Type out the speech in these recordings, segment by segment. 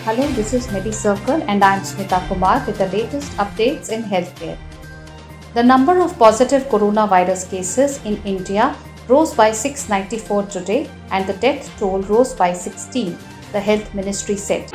Hello, this is MediCircle and I'm Smita Kumar with the latest updates in healthcare. The number of positive coronavirus cases in India rose by 694 today and the death toll rose by 16, the Health Ministry said.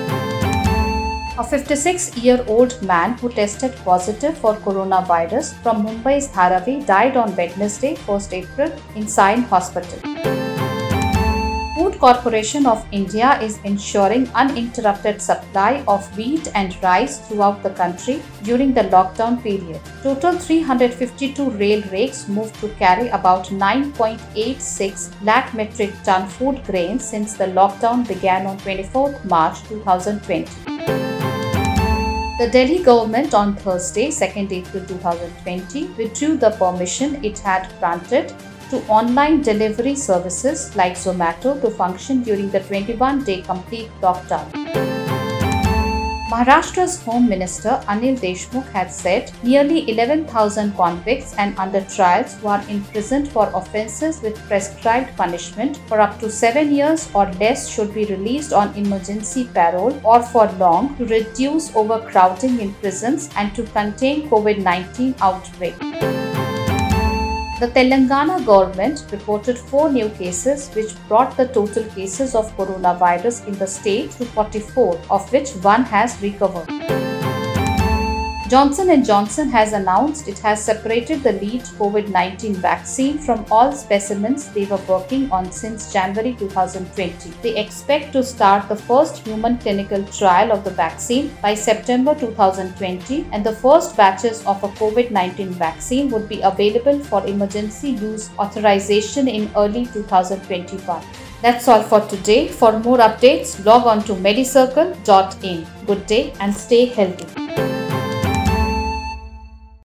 A 56-year-old man who tested positive for coronavirus from Mumbai's Dharavi died on Wednesday, 1st April, in Sion Hospital. Food Corporation of India is ensuring uninterrupted supply of wheat and rice throughout the country during the lockdown period. Total 352 rail rakes moved to carry about 9.86 lakh metric ton food grains since the lockdown began on 24th March 2020. The Delhi government on Thursday, 2nd April 2020, withdrew the permission it had granted to online delivery services like Zomato to function during the 21-day complete lockdown. Maharashtra's Home Minister Anil Deshmukh had said nearly 11,000 convicts and under trials who are imprisoned for offences with prescribed punishment for up to 7 years or less should be released on emergency parole or for long to reduce overcrowding in prisons and to contain COVID-19 outbreak. The Telangana government reported 4 new cases, which brought the total cases of coronavirus in the state to 44, of which 1 has recovered. Johnson & Johnson has announced it has separated the lead COVID-19 vaccine from all specimens they were working on since January 2020. They expect to start the first human clinical trial of the vaccine by September 2020, and the first batches of a COVID-19 vaccine would be available for emergency use authorization in early 2021. That's all for today. For more updates, log on to medicircle.in. Good day and stay healthy.